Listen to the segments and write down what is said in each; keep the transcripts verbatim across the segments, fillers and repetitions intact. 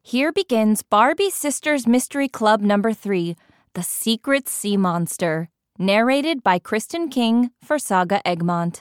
Here begins Barbie Sisters Mystery Club number three, The Secret Sea Monster, narrated by Kristen King for Saga Egmont.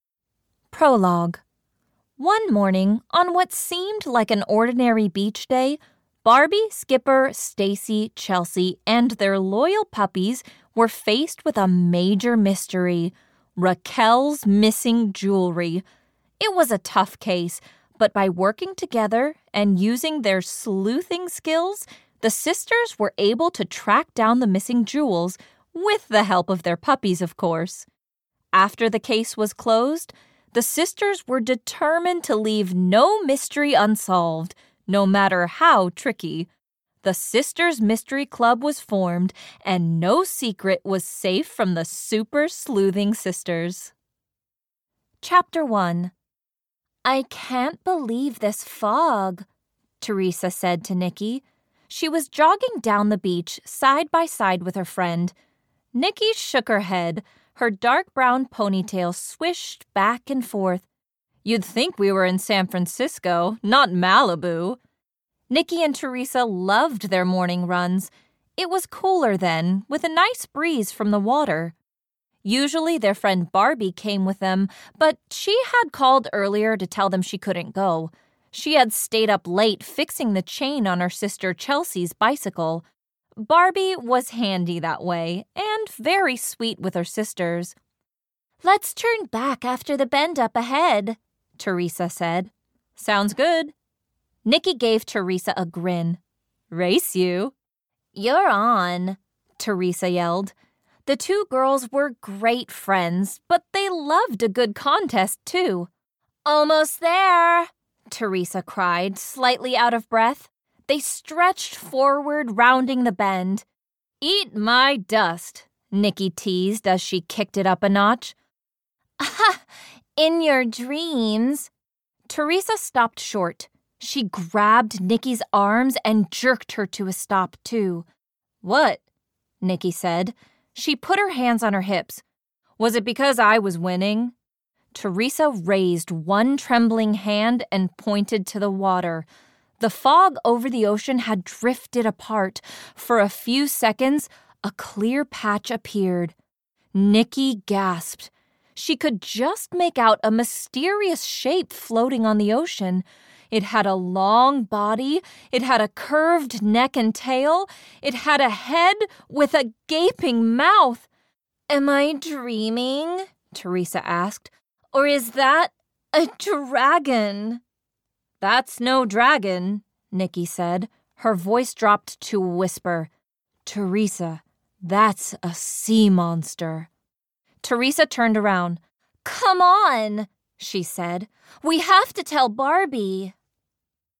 Prologue. One morning, on what seemed like an ordinary beach day, Barbie, Skipper, Stacy, Chelsea, and their loyal puppies were faced with a major mystery: Raquel's missing jewelry. It was a tough case, but by working together and using their sleuthing skills, the sisters were able to track down the missing jewels, with the help of their puppies, of course. After the case was closed, the sisters were determined to leave no mystery unsolved, no matter how tricky. The Sisters Mystery Club was formed, and no secret was safe from the super sleuthing sisters. Chapter one. "I can't believe this fog," Teresa said to Nikki. She was jogging down the beach side by side with her friend. Nikki shook her head. Her dark brown ponytail swished back and forth. "You'd think we were in San Francisco, not Malibu." Nikki and Teresa loved their morning runs. It was cooler then, with a nice breeze from the water. Usually their friend Barbie came with them, but she had called earlier to tell them she couldn't go. She had stayed up late fixing the chain on her sister Chelsea's bicycle. Barbie was handy that way, and very sweet with her sisters. "Let's turn back after the bend up ahead," Teresa said. "Sounds good." Nikki gave Teresa a grin. "Race you." "You're on," Teresa yelled. The two girls were great friends, but they loved a good contest, too. "Almost there," Teresa cried, slightly out of breath. They stretched forward, rounding the bend. "Eat my dust," Nikki teased as she kicked it up a notch. "Ha! In your dreams." Teresa stopped short. She grabbed Nikki's arms and jerked her to a stop, too. "What?" Nikki said. She put her hands on her hips. "Was it because I was winning?" Teresa raised one trembling hand and pointed to the water. The fog over the ocean had drifted apart. For a few seconds, a clear patch appeared. Nikki gasped. She could just make out a mysterious shape floating on the ocean. It had a long body, it had a curved neck and tail, it had a head with a gaping mouth. "Am I dreaming?" Teresa asked. "Or is that a dragon?" "That's no dragon," Nikki said. Her voice dropped to a whisper. "Teresa, that's a sea monster." Teresa turned around. "Come on," she said. "We have to tell Barbie."